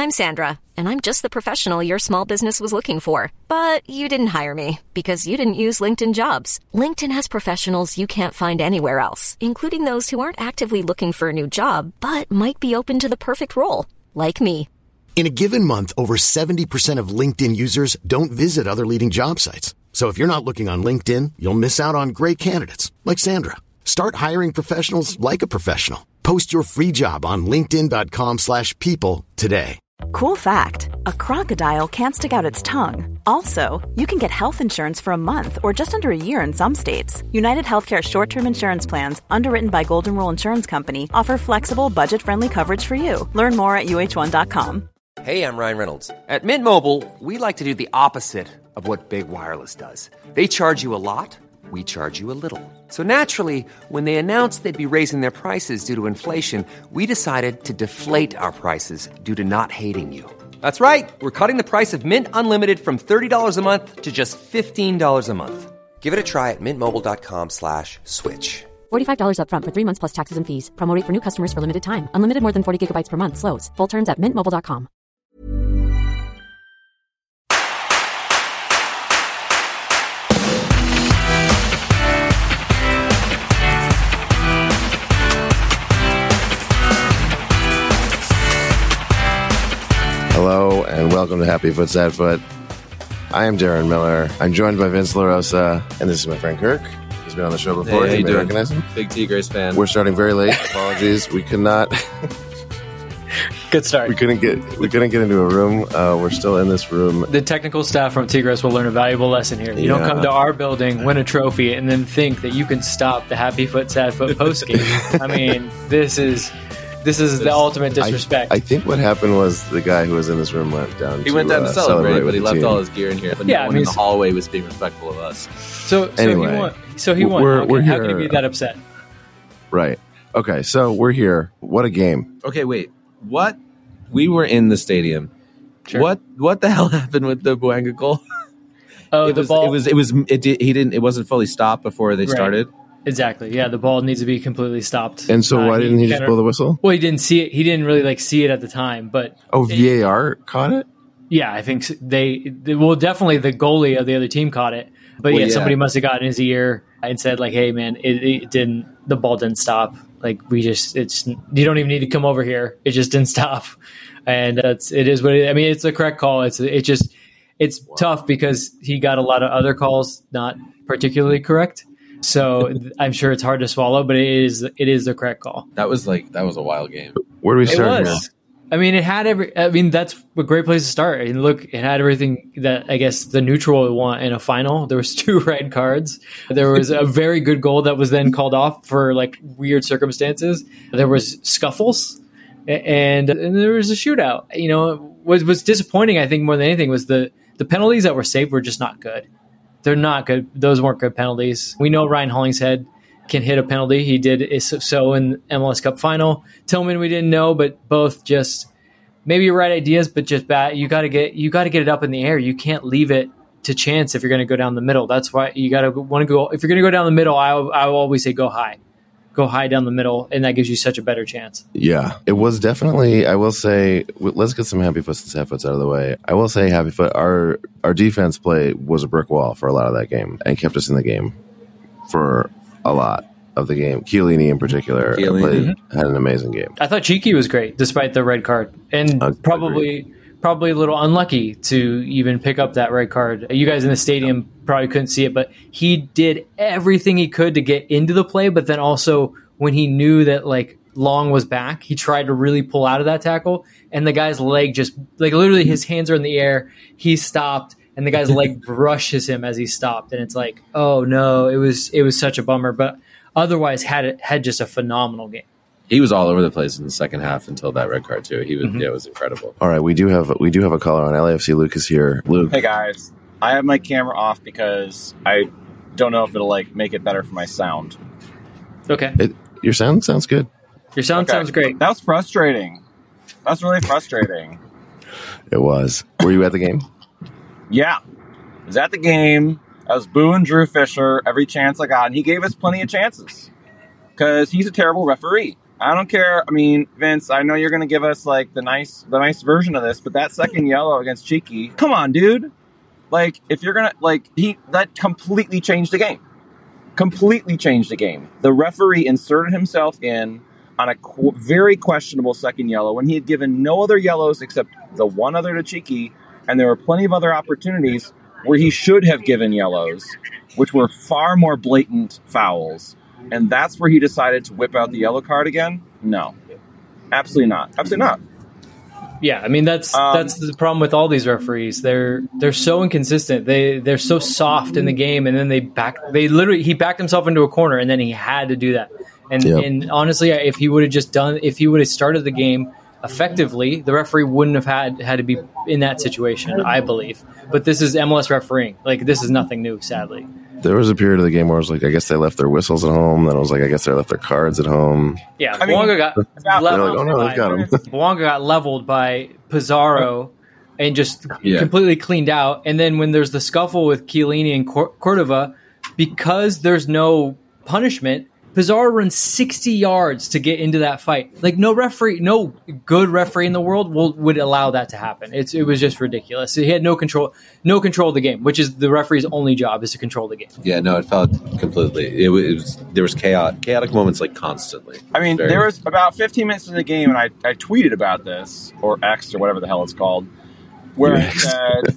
I'm Sandra, and I'm just the professional your small business was looking for. But you didn't hire me because you didn't use LinkedIn Jobs. LinkedIn has professionals you can't find anywhere else, including those who aren't actively looking for a new job, but might be open to the perfect role, like me. In a given month, over 70% of LinkedIn users don't visit other leading job sites. So if you're not looking on LinkedIn, you'll miss out on great candidates like Sandra. Start hiring professionals like a professional. Post your free job on linkedin.com/people today. Cool fact, a crocodile can't stick out its tongue. Also, you can get health insurance for a month or just under a year in some states. United Healthcare short-term insurance plans, underwritten by Golden Rule Insurance Company, offer flexible, budget-friendly coverage for you. Learn more at uh1.com. Hey, I'm Ryan Reynolds. At Mint Mobile, we like to do the opposite of what Big Wireless does. They charge you a lot, we charge you a little. So naturally, when they announced they'd be raising their prices due to inflation, we decided to deflate our prices due to not hating you. That's right. We're cutting the price of Mint Unlimited from $30 a month to just $15 a month. Give it a try at mintmobile.com/switch. $45 up front for 3 months plus taxes and fees. Promo rate for new customers for limited time. Unlimited more than 40 gigabytes per month. Slows full terms at mintmobile.com. Hello and welcome to Happy Foot Sad Foot. I am Darren Miller. I'm joined by Vince LaRosa, and this is my friend Kirk. He's been on the show before. Hey, you may recognize him. Big Tigres fan. We're starting very late. Apologies. We could not. Good start. We couldn't get into a room. We're still in this room. The technical staff from Tigres will learn a valuable lesson here. You don't come to our building, win a trophy, and then think that you can stop the Happy Foot Sad Foot post game. I mean, this is the ultimate disrespect. I think what happened was the guy who was in this room went down. He went down to celebrate, but he left team. all his gear in here. But no one in the hallway was being respectful of us. So anyway, he won. We're How here. can you be that upset? Right. Okay. So we're here. What a game. Okay, wait. What? We were in the stadium. Sure. What the hell happened with the Buanga goal? Oh, the ball. It wasn't fully stopped before they started. Exactly. Yeah, the ball needs to be completely stopped. And so why didn't he just blow the whistle? Well, he didn't see it. He didn't really see it at the time. But VAR caught it? Yeah, I think definitely the goalie of the other team caught it. But somebody must have gotten his ear and said like, "Hey, man, the ball didn't stop. Like you don't even need to come over here. It just didn't stop." And it is what I mean. It's the correct call. It's tough because he got a lot of other calls not particularly correct. So I'm sure it's hard to swallow, but it is the correct call. That was a wild game. Where do we start? It was. I mean, that's a great place to start. I mean, look, it had everything that I guess the neutral would want in a final. There was 2 red cards. There was a very good goal that was then called off for like weird circumstances. There was scuffles and there was a shootout. You know, what was disappointing, I think, more than anything was the penalties that were saved were just not good. They're not good. Those weren't good penalties. We know Ryan Hollingshead can hit a penalty. He did so in MLS Cup final. Tillman, we didn't know, but both just maybe right ideas, but just bad. You got to get it up in the air. You can't leave it to chance if you're going to go down the middle. That's why you got to want to go. If you're going to go down the middle, I will always say go high down the middle, and that gives you such a better chance. Yeah, it was definitely. I will say, let's get some Happy Foots and Sad Foots out of the way. I will say, Happy Foot, our defense play was a brick wall for a lot of that game and kept us in the game for a lot of the game. Chiellini in particular had an amazing game. I thought Cheeky was great despite the red card, and probably a little unlucky to even pick up that red card. You guys in the stadium probably couldn't see it, but he did everything he could to get into the play. But then also when he knew that like Long was back, he tried to really pull out of that tackle, and the guy's leg just like literally his hands are in the air. He stopped, and the guy's leg brushes him as he stopped, and it's like, oh no, it was such a bummer. But otherwise, had just a phenomenal game. He was all over the place in the second half until that red card too. He was it was incredible. All right, we do have a caller on LAFC. Luke is here. Luke, hey guys, I have my camera off because I don't know if it'll like make it better for my sound. Okay, your sound sounds good. Your sound sounds great. That was frustrating. That's really frustrating. It was. Were you at the game? Yeah, I was at the game. I was booing Drew Fisher every chance I got, and he gave us plenty of chances because he's a terrible referee. I don't care. I mean, Vince, I know you're going to give us like the nice version of this, but that second yellow against Cheeky, come on, dude. Like, if you're going to, that completely changed the game. Completely changed the game. The referee inserted himself in on a very questionable second yellow when he had given no other yellows except the one other to Cheeky, and there were plenty of other opportunities where he should have given yellows, which were far more blatant fouls. And that's where he decided to whip out the yellow card again? No. Absolutely not. Absolutely not. Yeah, I mean that's the problem with all these referees. They're so inconsistent. They're so soft in the game, and then he backed himself into a corner, and then he had to do that. And honestly, if he would have started the game effectively, the referee wouldn't have had to be in that situation, I believe. But this is MLS refereeing. Like, this is nothing new, sadly. There was a period of the game where I was like, I guess they left their whistles at home. Then I was like, I guess they left their cards at home. Yeah, Bouanga got leveled. Like, oh no, they got him. Bouanga got leveled by Pizarro and just completely cleaned out. And then when there's the scuffle with Chiellini and Cordova, because there's no punishment, Pizarro runs 60 yards to get into that fight. Like, no good referee in the world would allow that to happen. It was just ridiculous. He had no control of the game, which is the referee's only job, is to control the game. Yeah, no, it felt completely. There was chaotic moments like constantly. I mean, there was about 15 minutes in the game, and I tweeted about this, or X, or whatever the hell it's called, where I said,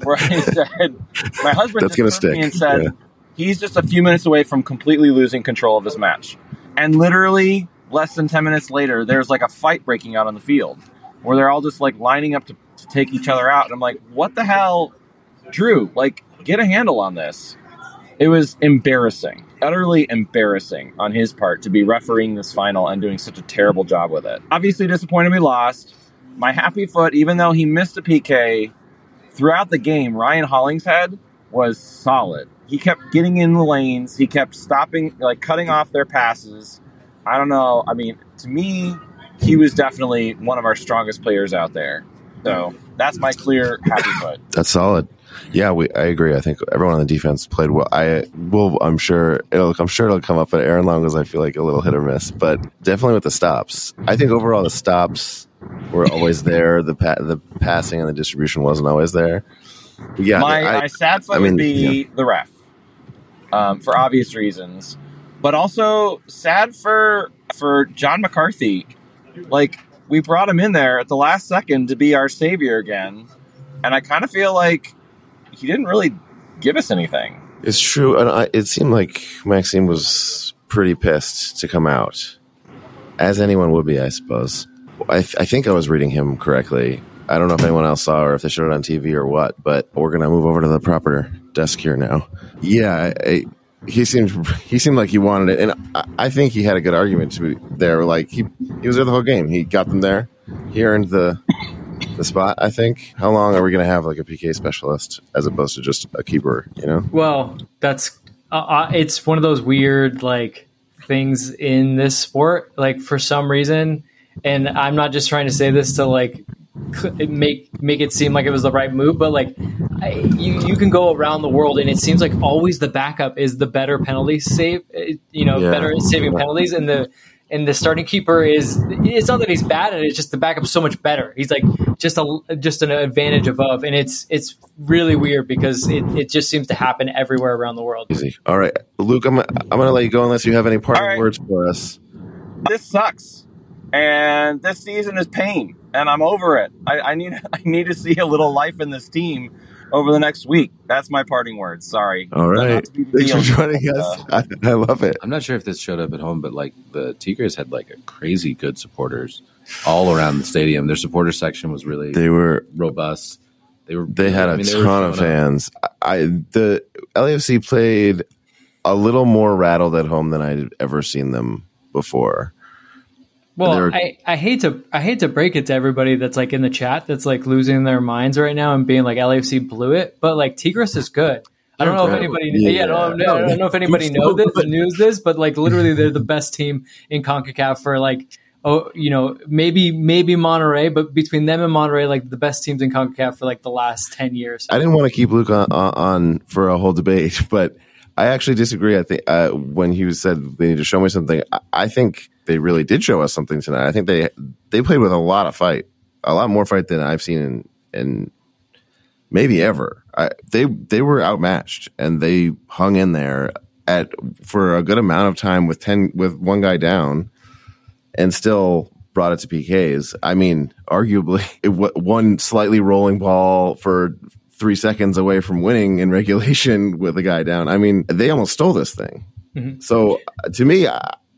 my husband that's gonna just stick. Me and said, he's just a few minutes away from completely losing control of this match. And literally less than 10 minutes later, there's like a fight breaking out on the field where they're all just like lining up to take each other out. And I'm like, what the hell, Drew? Like, get a handle on this. It was embarrassing, utterly embarrassing on his part to be refereeing this final and doing such a terrible job with it. Obviously disappointed we lost. My happy foot, even though he missed a PK throughout the game, Ryan Hollingshead was solid. He kept getting in the lanes. He kept stopping, like cutting off their passes. I don't know. I mean, to me, he was definitely one of our strongest players out there. So that's my clear happy foot. That's solid. Yeah, I agree. I think everyone on the defense played well. I'm sure it'll come up at Aaron Long, as I feel like a little hit or miss, but definitely with the stops. I think overall the stops were always there. The passing and the distribution wasn't always there. Yeah, my sad foot would be the ref, for obvious reasons, but also sad for John McCarthy. Like, we brought him in there at the last second to be our savior again, and I kind of feel like he didn't really give us anything. It's true, and it seemed like Maxime was pretty pissed to come out, as anyone would be, I suppose. I think I was reading him correctly. I don't know if anyone else saw or if they showed it on TV or what, but we're going to move over to the proper desk here now. Yeah, he seemed like he wanted it, and I think he had a good argument to be there. Like, he was there the whole game. He got them there. He earned the spot, I think. How long are we going to have like a PK specialist as opposed to just a keeper, you know? Well, that's it's one of those weird like things in this sport, like, for some reason, and I'm not just trying to say this to like make it seem like it was the right move, but like you can go around the world and it seems like always the backup is the better penalty save, better at saving penalties, and the starting keeper it's not that he's bad at it, it's just the backup's so much better. He's like just an advantage above, and it's really weird because it just seems to happen everywhere around the world. Easy. All right, Luke, I'm gonna let you go unless you have any parting words for us. This sucks, and this season is pain, and I'm over it. I need to see a little life in this team over the next week. That's my parting words. Sorry. All right. Thanks for joining us. I love it. I'm not sure if this showed up at home, but like the Tigres had like a crazy good supporters all around the stadium. Their supporter section was really robust. They had a ton of fans. The LAFC played a little more rattled at home than I'd ever seen them before. Well, I hate to break it to everybody that's like in the chat that's like losing their minds right now and being like LAFC blew it, but like Tigres is good. I don't know if anybody. I don't know if anybody knows this, but like literally they're the best team in CONCACAF for like maybe Monterrey, but between them and Monterrey, like the best teams in CONCACAF for like the last 10 years. I didn't want to keep Luke on for a whole debate, but I actually disagree. I think when he said they need to show me something, I think they really did show us something tonight. I think they played with a lot of fight, a lot more fight than I've seen in maybe ever. They were outmatched, and they hung in there for a good amount of time with one guy down, and still brought it to PKs. I mean, arguably, one slightly rolling ball for 3 seconds away from winning in regulation with a guy down. I mean, they almost stole this thing. Mm-hmm. So to me,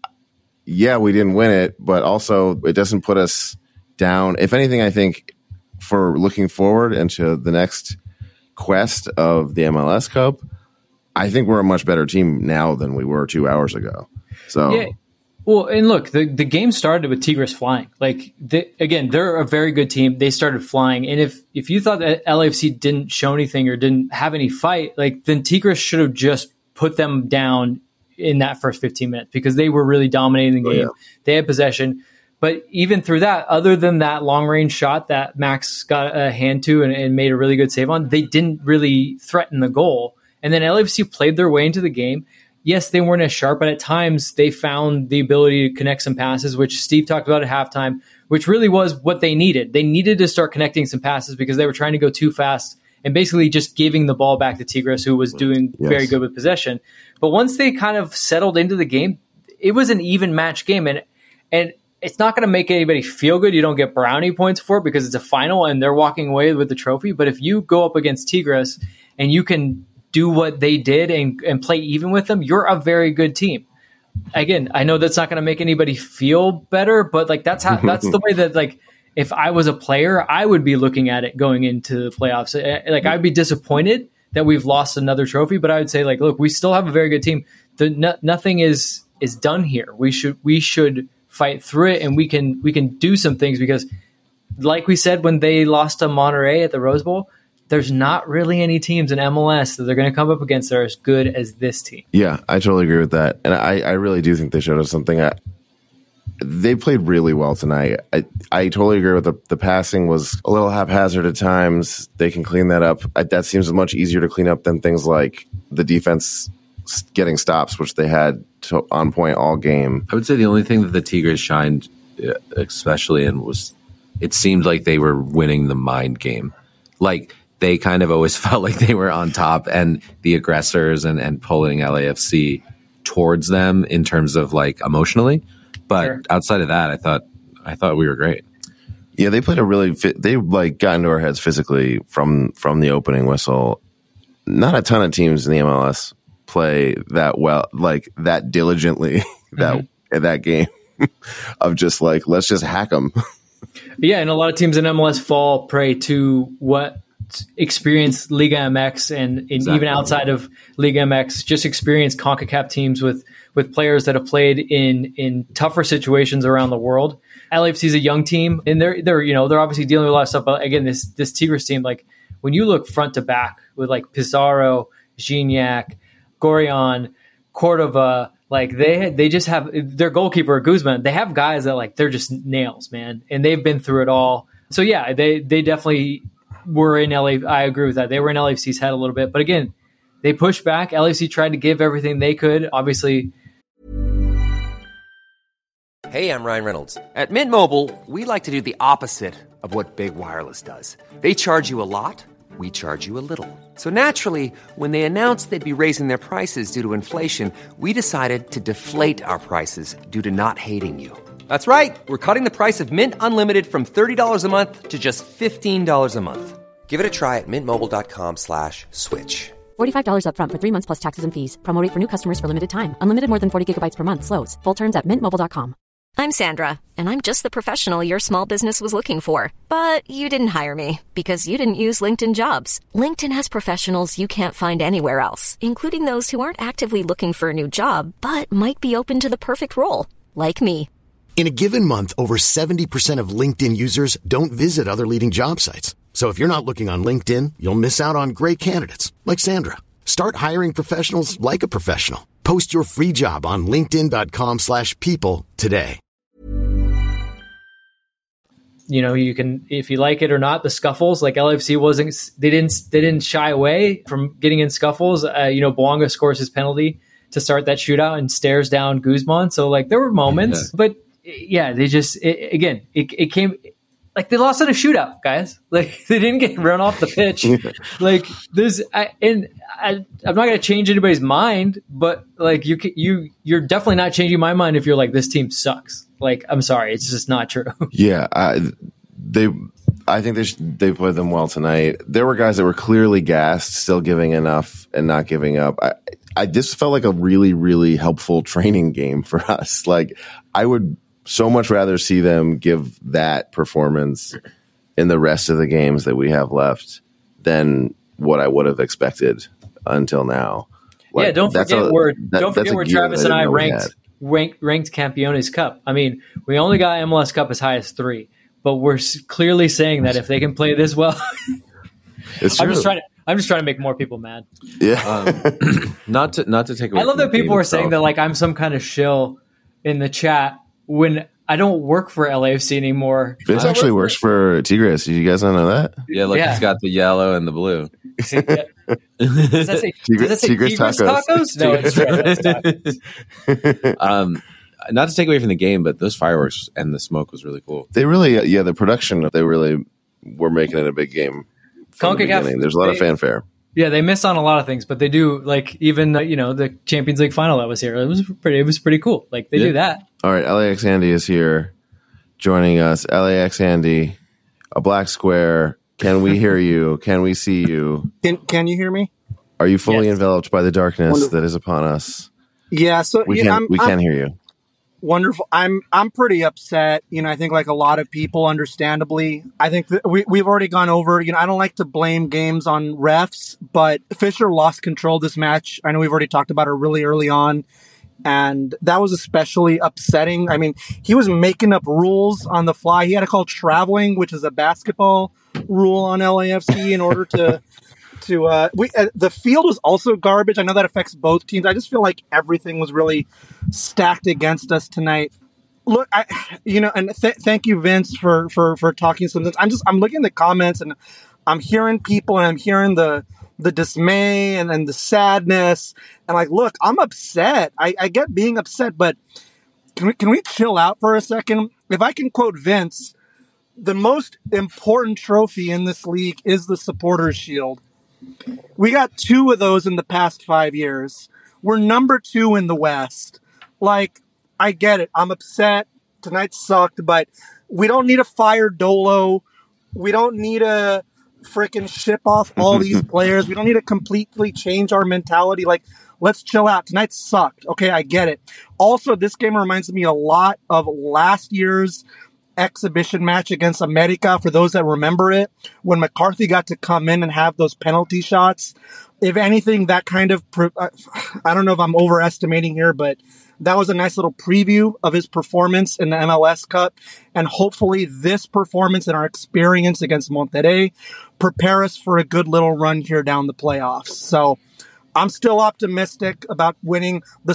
yeah, we didn't win it, but also it doesn't put us down. If anything, I think for looking forward into the next quest of the MLS Cup, I think we're a much better team now than we were 2 hours ago. So. Yeah. Well, and look, the game started with Tigres flying. Like, again, they're a very good team. They started flying. And if you thought that LAFC didn't show anything or didn't have any fight, like, then Tigres should have just put them down in that first 15 minutes because they were really dominating the game. Yeah. They had possession. But even through that, other than that long-range shot that Max got a hand to and made a really good save on, they didn't really threaten the goal. And then LAFC played their way into the game. Yes, they weren't as sharp, but at times they found the ability to connect some passes, which Steve talked about at halftime, which really was what they needed. They needed to start connecting some passes because they were trying to go too fast and basically just giving the ball back to Tigres, who was doing very good with possession. But once they kind of settled into the game, it was an even match game. And it's not going to make anybody feel good. You don't get brownie points for it because it's a final and they're walking away with the trophy. But if you go up against Tigres and you can do what they did and play even with them, you're a very good team. Again, I know that's not going to make anybody feel better, but like that's the way that, like, if I was a player, I would be looking at it going into the playoffs. Like, I'd be disappointed that we've lost another trophy, but I would say, like, look, we still have a very good team. Nothing is done here. We should fight through it, and we can do some things because, like we said when they lost to Monterrey at the Rose Bowl, there's not really any teams in MLS that they're going to come up against that are as good as this team. Yeah, I totally agree with that. And I really do think they showed us something. They played really well tonight. I totally agree with the passing was a little haphazard at times. They can clean that up. That seems much easier to clean up than things like the defense getting stops, which they had on point all game. I would say the only thing that the Tigres shined especially in was it seemed like they were winning the mind game. Like, they kind of always felt like they were on top and the aggressors and pulling LAFC towards them in terms of, like, emotionally. But outside of that, I thought we were great. Yeah, they played they got into our heads physically from the opening whistle. Not a ton of teams in the MLS play that well, like that diligently, that game of just like, let's just hack them. Yeah, and a lot of teams in MLS fall prey to what experience Liga MX and even outside of Liga MX, just experience CONCACAF teams with players that have played in tougher situations around the world. LAFC is a young team, and they're obviously dealing with a lot of stuff. But again, this Tigres team, like, when you look front to back with, like, Pizarro, Gignac, Gorion, Cordova, like, they just have their goalkeeper Guzman. They have guys that, like, they're just nails, man, and they've been through it all. So yeah, they definitely were in LA. I agree with that. They were in LAFC's head a little bit, but again, they pushed back. LAFC tried to give everything they could. Obviously. Hey, I'm Ryan Reynolds. At Mint Mobile, we like to do the opposite of what Big Wireless does. They charge you a lot. We charge you a little. So naturally, when they announced they'd be raising their prices due to inflation, we decided to deflate our prices due to not hating you. That's right. We're cutting the price of Mint Unlimited from $30 a month to just $15 a month. Give it a try at mintmobile.com/switch. $45 up front for 3 months plus taxes and fees. Promo rate for new customers for limited time. Unlimited more than 40 gigabytes per month. Slows full terms at mintmobile.com. I'm Sandra, and I'm just the professional your small business was looking for. But you didn't hire me because you didn't use LinkedIn Jobs. LinkedIn has professionals you can't find anywhere else, including those who aren't actively looking for a new job, but might be open to the perfect role, like me. In a given month, over 70% of LinkedIn users don't visit other leading job sites. So if you're not looking on LinkedIn, you'll miss out on great candidates like Sandra. Start hiring professionals like a professional. Post your free job on linkedin.com/people today. You can, if you like it or not, the scuffles, like LAFC they didn't shy away from getting in scuffles. Bouanga scores his penalty to start that shootout and stares down Guzman. So like there were moments, but yeah, they just, it came like they lost in a shootout, guys. Like they didn't get run off the pitch. Like I'm not going to change anybody's mind, but like you're definitely not changing my mind if you're like, this team sucks. Like, I'm sorry, it's just not true. Yeah, I think they played them well tonight. There were guys that were clearly gassed, still giving enough and not giving up. I just felt like a really, really helpful training game for us. Like, I would so much rather see them give that performance in the rest of the games that we have left than what I would have expected until now. Like, yeah, don't forget where Travis and I ranked Campeones Cup. I mean, we only got MLS Cup as high as 3, but we're clearly saying that if they can play this well, it's true. I'm just trying to make more people mad. Yeah, not to take away. I love that people are saying that like I'm some kind of shill in the chat when I don't work for LAFC anymore. Vince actually works for Tigres. Did you guys not know that? Yeah, look, he's got the yellow and the blue. Does that say Tigres tacos? No, it's right. Not to take away from the game, but those fireworks and the smoke was really cool. They really, the production, they really were making it a big game from the beginning. There's a lot of fanfare. Yeah, they miss on a lot of things, but they do, like, even the Champions League final that was here. It was pretty cool. Like, they do that. All right, LAX Andy is here joining us. LAX Andy, a black square. Can we hear you? Can we see you? Can you hear me? Are you fully enveloped by the darkness that is upon us? Yeah, so we can hear you. Wonderful. I'm pretty upset. I think like a lot of people, understandably. I think that we've already gone over. I don't like to blame games on refs, but Fisher lost control of this match. I know we've already talked about it really early on, and that was especially upsetting. I mean, he was making up rules on the fly. He had to call traveling, which is a basketball rule on LAFC, in order to. The field was also garbage. I know that affects both teams. I just feel like everything was really stacked against us tonight. Look, thank you, Vince, for talking some things. I'm looking at the comments and I'm hearing people and I'm hearing the dismay and the sadness. And like, look, I'm upset. I get being upset, but can we chill out for a second? If I can quote Vince, the most important trophy in this league is the Supporters' Shield. We got 2 of those in the past 5 years. We're number 2 in the West. Like, I get it. I'm upset. Tonight sucked, but we don't need to fire Dolo. We don't need to freaking ship off all these players. We don't need to completely change our mentality. Like, let's chill out. Tonight sucked. Okay, I get it. Also, this game reminds me a lot of last year's exhibition match against America, for those that remember it, when McCarthy got to come in and have those penalty shots. If anything, that kind of, I don't know if I'm overestimating here, but that was a nice little preview of his performance in the MLS Cup. And hopefully this performance and our experience against Monterrey prepare us for a good little run here down the playoffs. So I'm still optimistic about winning the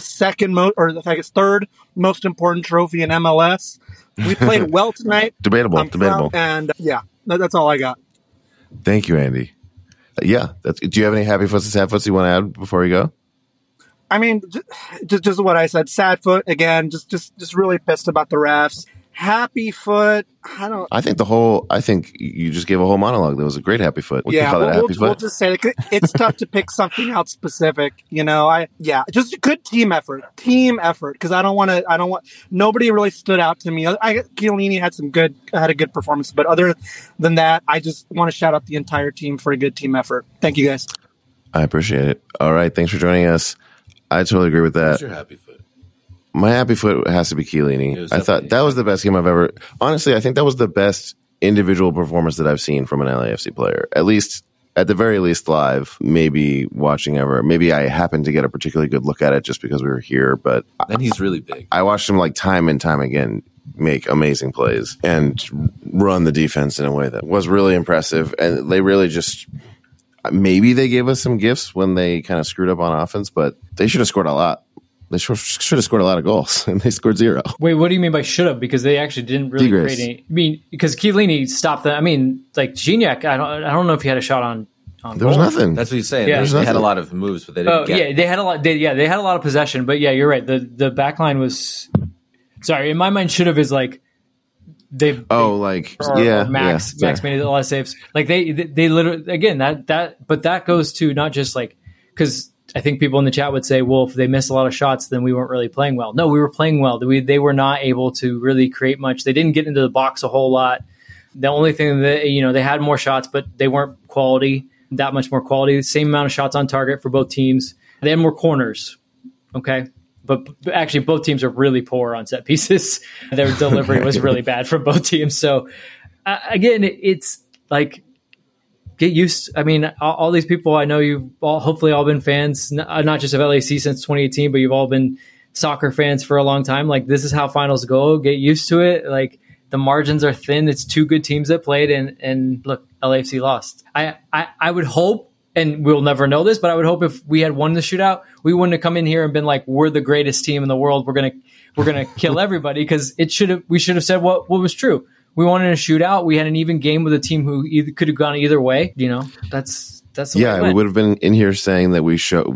third most important trophy in MLS. We played well tonight. Debatable. And that's all I got. Thank you, Andy. Do you have any happy foots and sad foots you want to add before we go? I mean, just what I said. Sad foot again. Just really pissed about the refs. Happy foot. I think you just gave a whole monologue. That was a great happy foot. We'll just say it's tough to pick something out specific. Just a good team effort. Because I don't want. Nobody really stood out to me. Chiellini had a good performance, but other than that, I just want to shout out the entire team for a good team effort. Thank you, guys. I appreciate it. All right, thanks for joining us. I totally agree with that. What's your happy foot? My happy foot has to be Chiellini. I thought that was the best game I've ever. Honestly, I think that was the best individual performance that I've seen from an LAFC player. At the very least, live. Maybe watching ever. Maybe I happened to get a particularly good look at it just because we were here. But then he's really big. I watched him like time and time again make amazing plays and run the defense in a way that was really impressive. And they really just. Maybe they gave us some gifts when they kind of screwed up on offense, but they should have scored a lot. They should have scored a lot of goals, and they scored 0. Wait, what do you mean by should have? Because they actually didn't really Tigres. create any. I mean, because Chiellini stopped them. I mean, like Gignac, I don't know if he had a shot on There was goal. nothing. That's what he's saying. Yeah. They had a lot of moves, but they didn't get. Yeah, they had a lot. They had a lot of possession, but yeah, you're right. The back line was. Sorry, in my mind, should have is like Max made a lot of saves. Like they literally, again, but that goes to not just like, because I think people in the chat would say, well, if they missed a lot of shots, then we weren't really playing well. No, we were playing well. They were not able to really create much. They didn't get into the box a whole lot. The only thing that, they had more shots, but they weren't that much more quality. The same amount of shots on target for both teams. They had more corners. Okay. But actually, both teams are really poor on set pieces. Their delivery was really bad from both teams. So, again, it's like, get used. I mean, all these people, I know you've hopefully all been fans, not just of LAC since 2018, but you've all been soccer fans for a long time. Like, this is how finals go. Get used to it. Like, the margins are thin. It's two good teams that played, and look, LAFC lost. I would hope, and we'll never know this, but I would hope if we had won the shootout, we wouldn't have come in here and been like, we're the greatest team in the world. We're gonna kill everybody, because we should have said what was true. We won in a shootout. We had an even game with a team who could have gone either way. That's the way it went. We would have been in here saying that we showed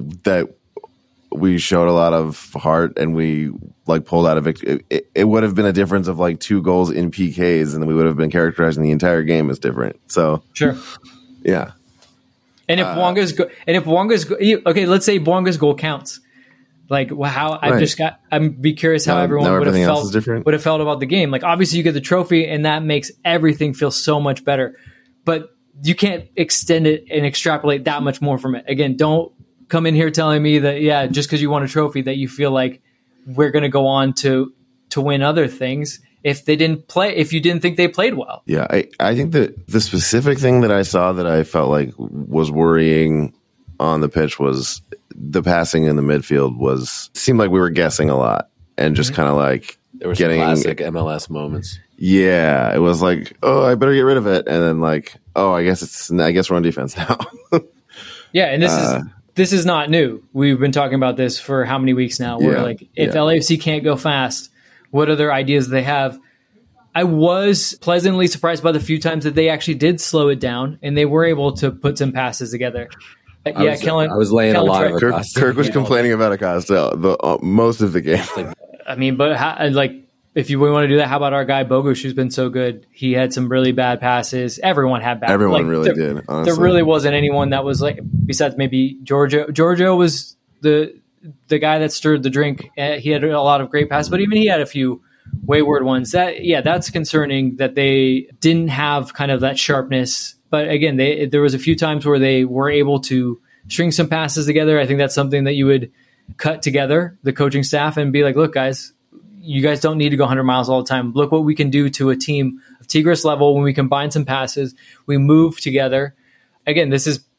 a lot of heart, and we like pulled out a victory. It would have been a difference of like 2 goals in PKs, and we would have been characterizing the entire game as different. So sure, yeah. And if okay, let's say Bwanga's goal counts. Like how I'm be curious how everyone would have felt about the game. Like, obviously you get the trophy, and that makes everything feel so much better. But you can't extend it and extrapolate that much more from it. Again, don't come in here telling me that just because you won a trophy that you feel like we're going to go on to win other things. If you didn't think they played well. Yeah, I think that the specific thing that I saw that I felt like was worrying on the pitch was the passing in the midfield seemed like we were guessing a lot, and just kind of like there were some classic MLS moments. Yeah, it was like, oh, I better get rid of it, and then like, oh, I guess we're on defense now. Yeah, and this is not new. We've been talking about this for how many weeks now? Where if LAFC can't go fast, what other ideas they have? I was pleasantly surprised by the few times that they actually did slow it down, and they were able to put some passes together. I was laying a lot of Acosta. Kirk was complaining about Acosta most of the game. I mean, but if you want to do that, how about our guy Bogusz, who's been so good? He had some really bad passes. Everyone had bad. Everyone really did. Honestly. There really wasn't anyone that was like, besides maybe Giorgio. Giorgio was the guy that stirred the drink. He had a lot of great passes, but even he had a few wayward ones. That's concerning that they didn't have kind of that sharpness. But again, there was a few times where they were able to string some passes together. I think that's something that you would cut together, the coaching staff, and be like, look, guys, you guys don't need to go 100 miles all the time. Look what we can do to a team of Tigres level when we combine some passes, we move together. Again, this is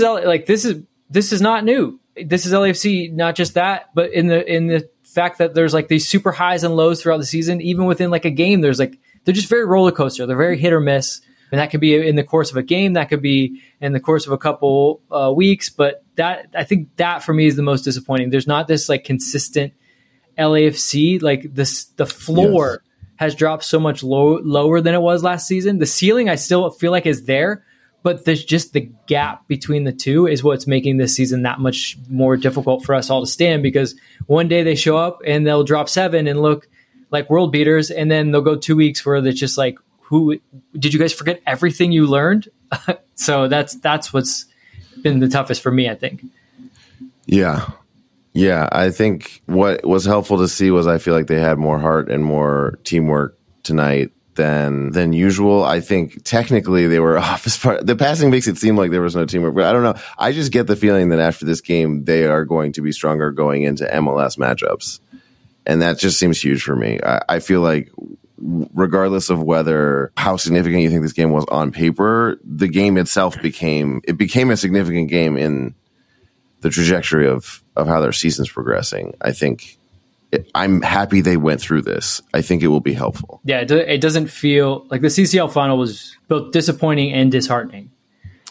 not new. This is LAFC, not just that, but in the fact that there's like these super highs and lows throughout the season. Even within like a game, they're just very roller coaster. They're very hit or miss. And that could be in the course of a game. That could be in the course of a couple weeks. But I think that for me is the most disappointing. There's not this like consistent LAFC. Like the floor has dropped so much lower than it was last season. The ceiling I still feel like is there, but there's just the gap between the two is what's making this season that much more difficult for us all to stand, because one day they show up and they'll drop 7 and look like world beaters. And then they'll go 2 weeks where they're just like, who did you guys forget everything you learned? So that's what's been the toughest for me, I think. Yeah. I think what was helpful to see was I feel like they had more heart and more teamwork tonight than usual. I think technically they were off as part. The passing makes it seem like there was no teamwork, but I don't know. I just get the feeling that after this game, they are going to be stronger going into MLS matchups. And that just seems huge for me. I feel like regardless of how significant you think this game was on paper, the game itself became a significant game in the trajectory of how their season's progressing. I think I'm happy they went through this. I think it will be helpful. Yeah, it doesn't feel like the CCL final was both disappointing and disheartening.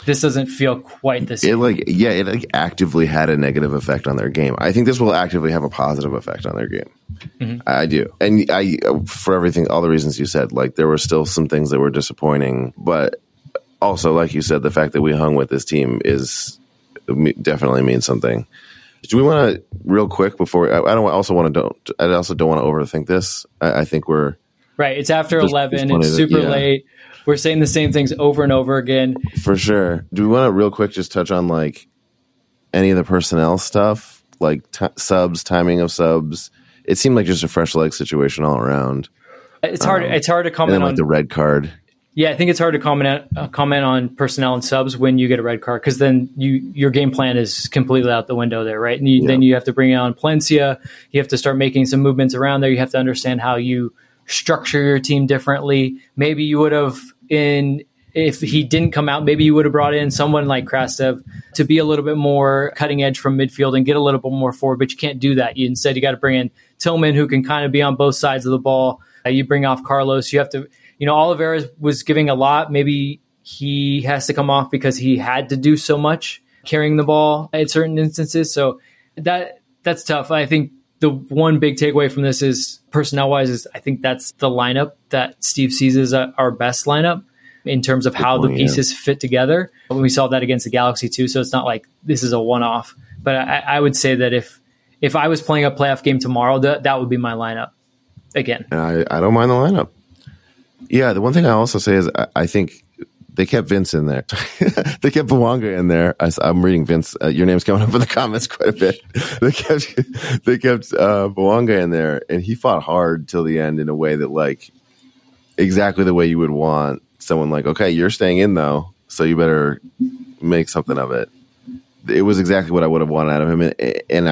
this doesn't feel quite the same. It actively had a negative effect on their game. I think this will actively have a positive effect on their game. Mm-hmm. I do. And for everything, all the reasons you said, like there were still some things that were disappointing, but also, like you said, the fact that we hung with this team definitely means something. Do we want to real quick before I also don't want to overthink this. I think we're right. It's after 11. It's super late. We're saying the same things over and over again. For sure. Do we want to real quick just touch on like any of the personnel stuff, like subs, timing of subs? It seemed like just a fresh leg situation all around. It's hard. It's hard to comment on the red card. Yeah, I think it's hard to comment on personnel and subs when you get a red card, because then your game plan is completely out the window there, right? And then you have to bring on Palencia. You have to start making some movements around there. You have to understand how you structure your team differently. Maybe you would have, if he didn't come out, maybe you would have brought in someone like Krastev to be a little bit more cutting edge from midfield and get a little bit more forward, but you can't do that. Instead, you got to bring in Tillman, who can kind of be on both sides of the ball. You bring off Carlos. You have to, Oliveira was giving a lot. Maybe he has to come off because he had to do so much carrying the ball at certain instances. So that's tough. I think the one big takeaway from this is personnel-wise is I think that's the lineup that Steve sees as our best lineup in terms of how the pieces fit together. We saw that against the Galaxy too, so it's not like this is a one-off. But I would say that if I was playing a playoff game tomorrow, that would be my lineup again. I don't mind the lineup. Yeah, the one thing I also say is I think they kept Vince in there. They kept Bouanga in there. I'm reading Vince. Your name's coming up in the comments quite a bit. They kept Bouanga in there, and he fought hard till the end in a way that, like, exactly the way you would want someone like, okay, you're staying in though, so you better make something of it. It was exactly what I would have wanted out of him, and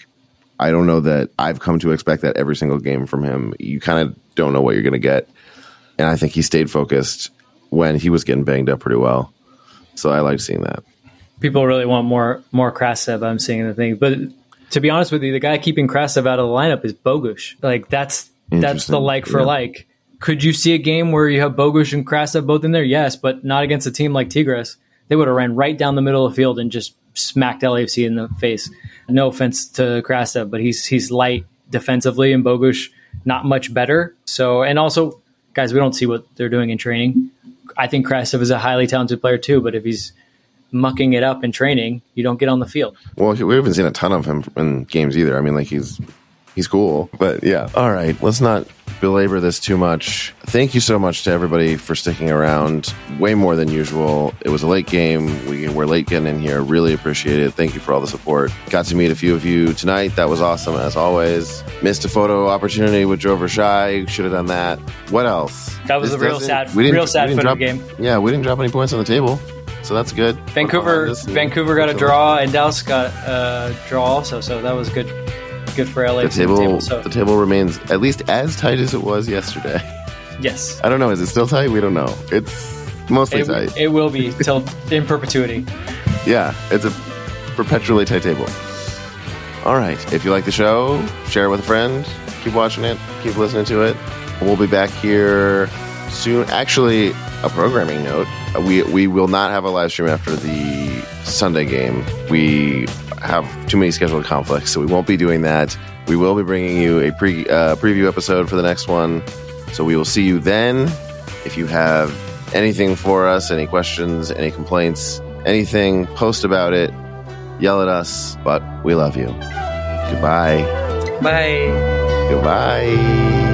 I don't know that I've come to expect that every single game from him. You kind of don't know what you're going to get, and I think he stayed focused when he was getting banged up pretty well. So I like seeing that. People really want more Krastev, I'm seeing the thing. But to be honest with you, the guy keeping Krastev out of the lineup is Bogusz. Like that's the like for like. Could you see a game where you have Bogusz and Krastev both in there? Yes, but not against a team like Tigres. They would have ran right down the middle of the field and just smacked LAFC in the face. No offense to Krastev, but he's light defensively, and Bogusz not much better. So, and also, guys, we don't see what they're doing in training. I think Krastev is a highly talented player too, but if he's mucking it up in training, you don't get on the field. Well, we haven't seen a ton of him in games either. I mean, like he's cool, but yeah. All right, let's not belabor this too much. Thank you so much to everybody for sticking around way more than usual. It was a late game. We're late getting in here. Really appreciate it. Thank you for all the support. Got to meet a few of you tonight. That was awesome as always. Missed a photo opportunity with Joe Vershai. Should have done that. What else? That was a real sad photo game. Yeah, we didn't drop any points on the table, so that's good. Vancouver got a draw, and Dallas got a draw also, so that was good. Good for LA. The table remains at least as tight as it was yesterday. Yes. I don't know. Is it still tight? We don't know. It's mostly tight. It will be till in perpetuity. Yeah, it's a perpetually tight table. All right. If you like the show, share it with a friend. Keep watching it. Keep listening to it. We'll be back here soon. Actually, a programming note. We will not have a live stream after the Sunday game. We have too many scheduled conflicts, so we won't be doing that. We will be bringing you a preview episode for the next one, so we will see you then. If you have anything for us, any questions, any complaints, anything, post about it, yell at us, but we love you. Goodbye. Bye. Goodbye.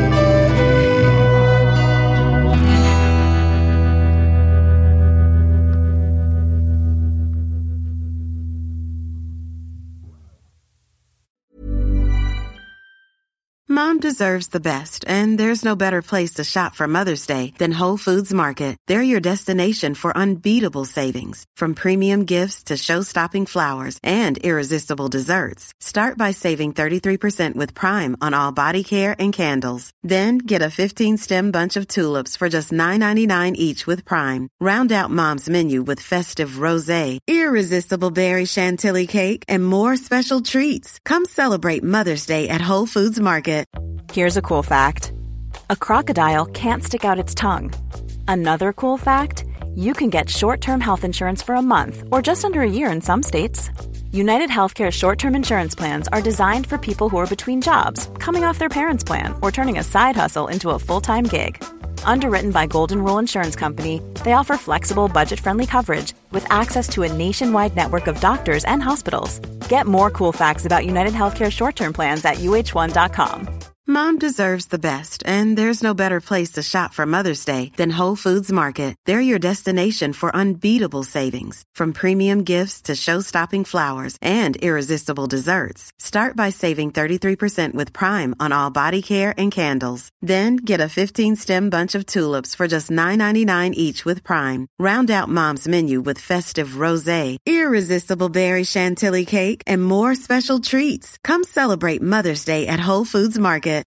Mom deserves the best, and there's no better place to shop for Mother's Day than Whole Foods Market. They're your destination for unbeatable savings, from premium gifts to show-stopping flowers and irresistible desserts. Start by saving 33% with Prime on all body care and candles. Then get a 15-stem bunch of tulips for just $9.99 each with Prime. Round out Mom's menu with festive rosé, irresistible berry chantilly cake, and more special treats. Come celebrate Mother's Day at Whole Foods Market. Here's a cool fact. A crocodile can't stick out its tongue. Another cool fact, you can get short-term health insurance for a month or just under a year in some states. United Healthcare short-term insurance plans are designed for people who are between jobs, coming off their parents' plan, or turning a side hustle into a full-time gig. Underwritten by Golden Rule Insurance Company, they offer flexible, budget-friendly coverage with access to a nationwide network of doctors and hospitals. Get more cool facts about United Healthcare short-term plans at uh1.com. Mom deserves the best, and there's no better place to shop for Mother's Day than Whole Foods Market. They're your destination for unbeatable savings, from premium gifts to show-stopping flowers and irresistible desserts. Start by saving 33% with Prime on all body care and candles. Then get a 15-stem bunch of tulips for just $9.99 each with Prime. Round out Mom's menu with festive rosé, irresistible berry chantilly cake, and more special treats. Come celebrate Mother's Day at Whole Foods Market.